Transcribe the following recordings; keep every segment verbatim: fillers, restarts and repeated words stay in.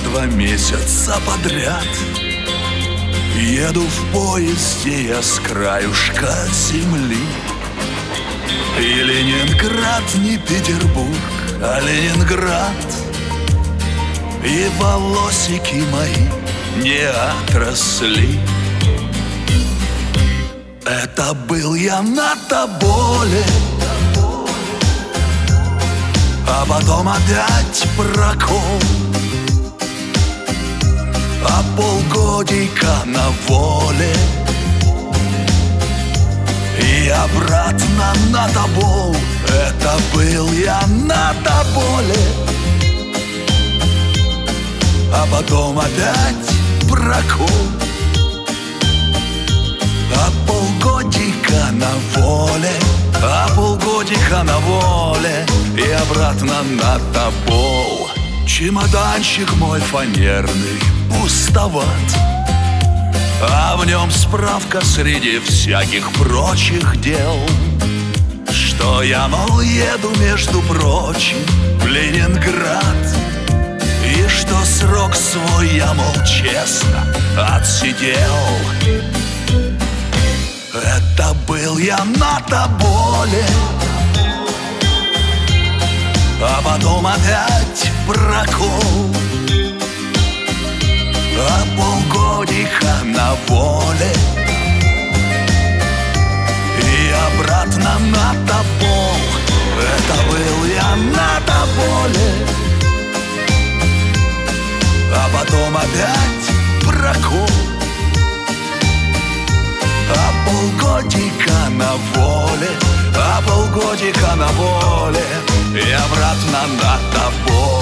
два месяца подряд еду в поезде я с краюшка земли. И Ленинград не Петербург, а Ленинград. И волосики мои не отросли. Это был я на Тоболе, а потом опять прокол. А полгодика на воле и обратно на Тобол. Это был я на Тоболе, а потом опять прокол. А полгодика на воле, а полгодика на воле и обратно на Тобол. Чемоданчик мой фанерный пустоват, а в нем справка среди всяких прочих дел, что я, мол, еду, между прочим, в Ленинград. И что срок свой я, мол, честно отсидел. Это был я на Тоболе, а потом опять прокол. А полгодика на воле и обратно на Тобол. Это был я на Тоболе, а потом опять прокол. А полгодика на воле, а полгодика на воле и обратно на Тобол.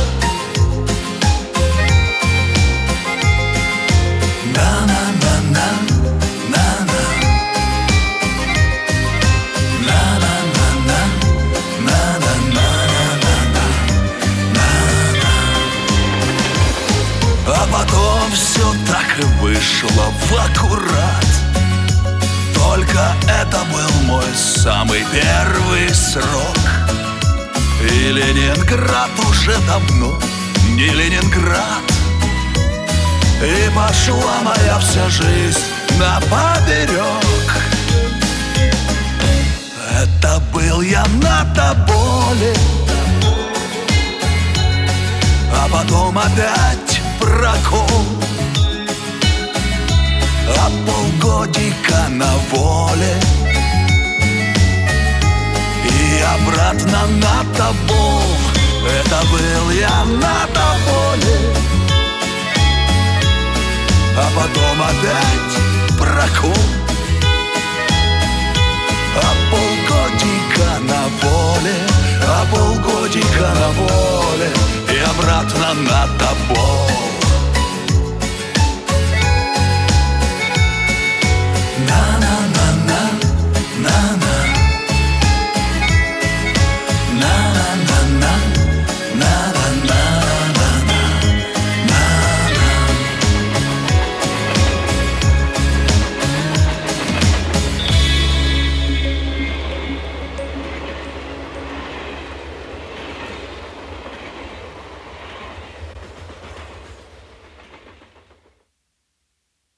А потом все так и вышло в аккурат. Только это был мой самый первый срок. И Ленинград уже давно не Ленинград. И пошла моя вся жизнь напоперек. Это был я на Тоболе, а потом опять прокол. А полгодика на воле и обратно на Тобол. Это был я на Тоболе, а потом опять прокол. А полгодика на воле, а полгодика на воле и обратно на Тобол.